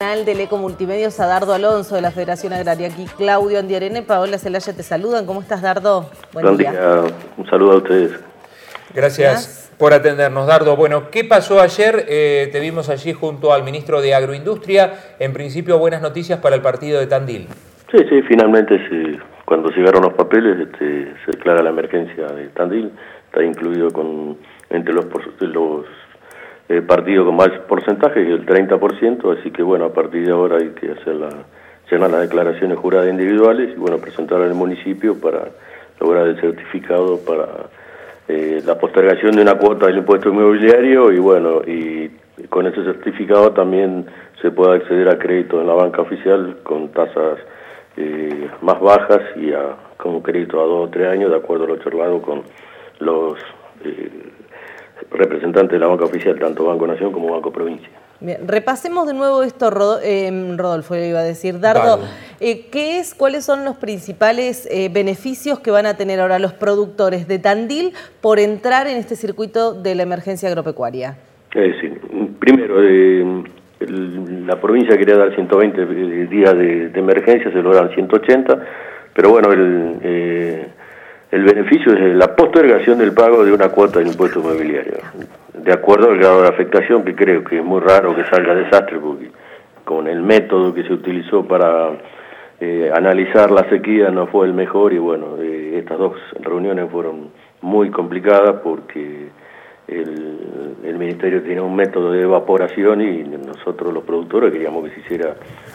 canal del Eco Multimedios a Dardo Alonso de la Federación Agraria. Aquí Claudio Andiarene, Paola Celaya te saludan. ¿Cómo estás, Dardo? Buen día. Un saludo a ustedes. Gracias por atendernos, Dardo. Bueno, ¿qué pasó ayer? Te vimos allí junto al ministro de Agroindustria. En principio, buenas noticias para el partido de Tandil. Sí, finalmente cuando llegaron los papeles se declara la emergencia de Tandil. Está incluido entre los partidos con más porcentaje, el 30%, así que bueno, a partir de ahora hay que llenar las declaraciones juradas individuales y bueno, presentar al municipio para lograr el certificado para la postergación de una cuota del impuesto inmobiliario y bueno, y con ese certificado también se puede acceder a crédito en la banca oficial con tasas más bajas y con crédito a 2 o 3 años, de acuerdo a lo charlado con los representantes de la banca oficial, tanto Banco Nación como Banco Provincia. Bien, repasemos de nuevo esto, Rodolfo, le iba a decir. Dardo, ¿cuáles son los principales beneficios que van a tener ahora los productores de Tandil por entrar en este circuito de la emergencia agropecuaria? Sí, primero, la provincia quería dar 120 días de emergencia, se lograron 180, pero bueno, el beneficio es la postergación del pago de una cuota del impuesto inmobiliario, de acuerdo al grado de afectación, que creo que es muy raro que salga desastre, porque con el método que se utilizó para analizar la sequía no fue el mejor y bueno, estas dos reuniones fueron muy complicadas porque el ministerio tiene un método de evaporación y nosotros los productores queríamos que se hiciera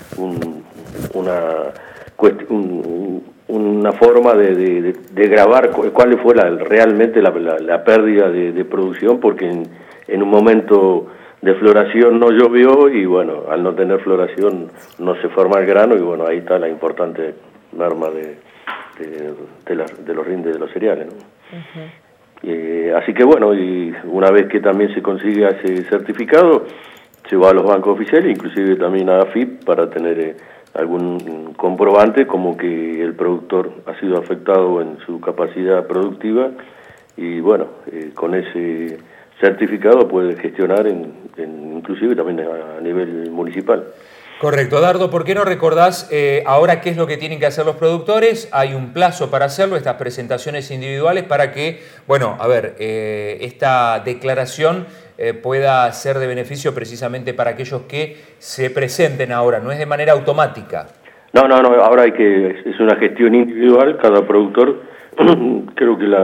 una forma de grabar cuál fue realmente la pérdida de producción, porque en un momento de floración no llovió y bueno, al no tener floración no se forma el grano y bueno, ahí está la importante merma de los rindes de los cereales, ¿no? Así que bueno, y una vez que también se consiga ese certificado, se va a los bancos oficiales, inclusive también a AFIP, para tener algún comprobante como que el productor ha sido afectado en su capacidad productiva y bueno, con ese certificado puede gestionar inclusive también a nivel municipal. Correcto. Dardo, ¿por qué no recordás ahora qué es lo que tienen que hacer los productores? Hay un plazo para hacerlo, estas presentaciones individuales, para que, bueno, a ver, esta declaración pueda ser de beneficio precisamente para aquellos que se presenten ahora, no es de manera automática. No, ahora es una gestión individual, cada productor, creo que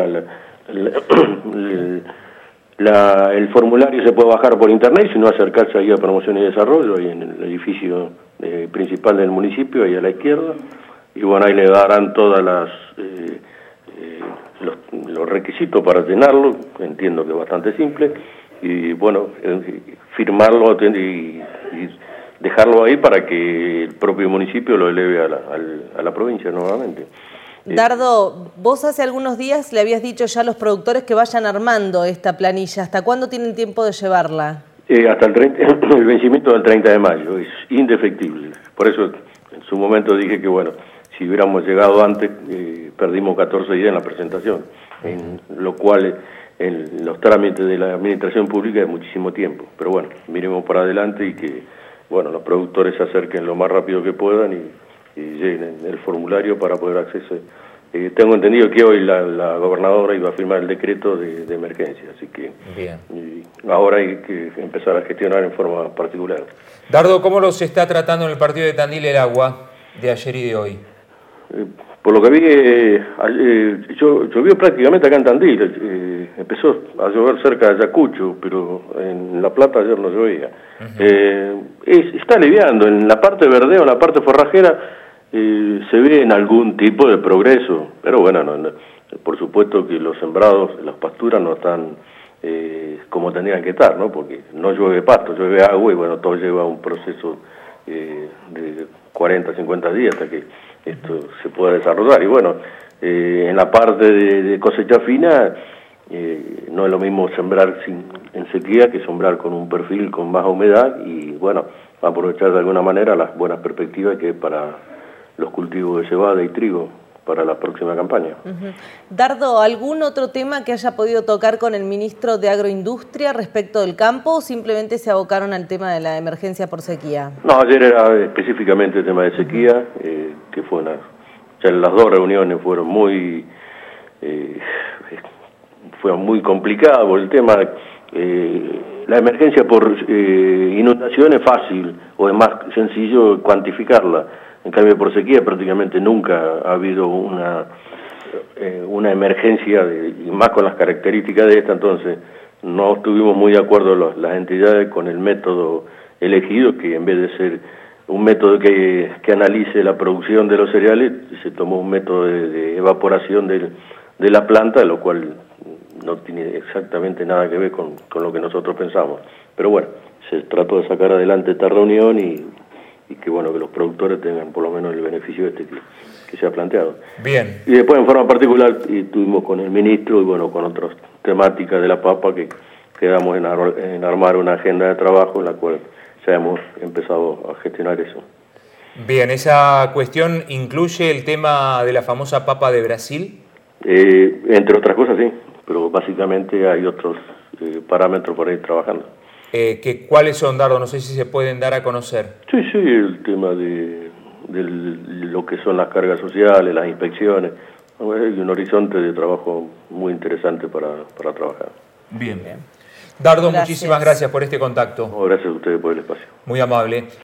el formulario se puede bajar por internet, sino acercarse ahí a Promoción y Desarrollo, ahí en el edificio principal del municipio, ahí a la izquierda, y bueno, ahí le darán todas los requisitos para llenarlo, entiendo que es bastante simple, y bueno, firmarlo y dejarlo ahí para que el propio municipio lo eleve a la provincia nuevamente. Dardo, vos hace algunos días le habías dicho ya a los productores que vayan armando esta planilla. ¿Hasta cuándo tienen tiempo de llevarla? Hasta el vencimiento del 30 de mayo, es indefectible. Por eso en su momento dije que bueno, si hubiéramos llegado antes, perdimos 14 días en la presentación, en lo cual en los trámites de la administración pública es muchísimo tiempo. Pero bueno, miremos para adelante y que bueno, los productores se acerquen lo más rápido que puedan y llenen el formulario para poder acceder. Tengo entendido que hoy la gobernadora iba a firmar el decreto de emergencia, así que ahora hay que empezar a gestionar en forma particular. Dardo, ¿cómo los está tratando en el partido de Tandil el agua de ayer y de hoy? Por lo que vi, llovió prácticamente acá en Tandil, empezó a llover cerca de Ayacucho, pero en La Plata ayer no llovía. Está aliviando, en la parte verdeo, en la parte forrajera, se ve en algún tipo de progreso, pero bueno, por supuesto que los sembrados, las pasturas no están como tendrían que estar, ¿no? Porque no llueve pasto, llueve agua y bueno, todo lleva un proceso de 40, 50 días hasta que esto se pueda desarrollar. Y bueno, en la parte de cosecha fina, no es lo mismo sembrar en sequía que sembrar con un perfil con baja humedad y bueno, aprovechar de alguna manera las buenas perspectivas que hay para los cultivos de cebada y trigo la próxima campaña. Dardo, ¿algún otro tema que haya podido tocar con el ministro de Agroindustria respecto del campo o simplemente se abocaron al tema de la emergencia por sequía? No, ayer era específicamente el tema de sequía, que fue ya las dos reuniones fueron muy complicadas por el tema. La emergencia por inundación es fácil o es más sencillo cuantificarla. En cambio, por sequía prácticamente nunca ha habido una emergencia, y más con las características de esta, entonces no estuvimos muy de acuerdo las entidades con el método elegido, que en vez de ser un método que analice la producción de los cereales, se tomó un método de evaporación de la planta, lo cual no tiene exactamente nada que ver con lo que nosotros pensamos. Pero bueno, se trató de sacar adelante esta reunión y que bueno, que los productores tengan por lo menos el beneficio que se ha planteado. Bien. Y después en forma particular estuvimos con el ministro y bueno, con otras temáticas de la papa que quedamos en armar una agenda de trabajo en la cual ya hemos empezado a gestionar eso. Bien, ¿esa cuestión incluye el tema de la famosa papa de Brasil? Entre otras cosas sí, pero básicamente hay otros parámetros por ahí trabajando. ¿Cuáles son, Dardo? No sé si se pueden dar a conocer. Sí, el tema de lo que son las cargas sociales, las inspecciones. Hay un horizonte de trabajo muy interesante para trabajar. Bien. Dardo, muchísimas gracias por este contacto. Gracias a ustedes por el espacio. Muy amable.